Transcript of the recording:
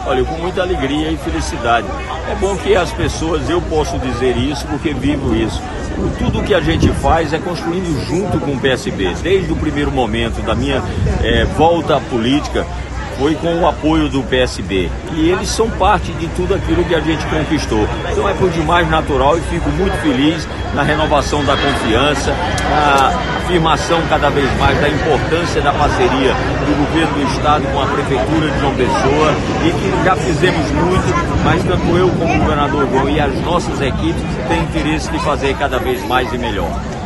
Olha, com muita alegria e felicidade. É bom que as pessoas, eu posso dizer isso porque vivo isso. Tudo que a gente faz é construindo junto com o PSB. Desde o primeiro momento da minha volta à política, foi com o apoio do PSB. E eles são parte de tudo aquilo que a gente conquistou. Então é por demais natural e fico muito feliz na renovação da confiança, na afirmação cada vez mais da importância da parceria do governo do Estado com a Prefeitura de João Pessoa e que já fizemos muito, mas tanto eu como o governador João e as nossas equipes têm interesse de fazer cada vez mais e melhor.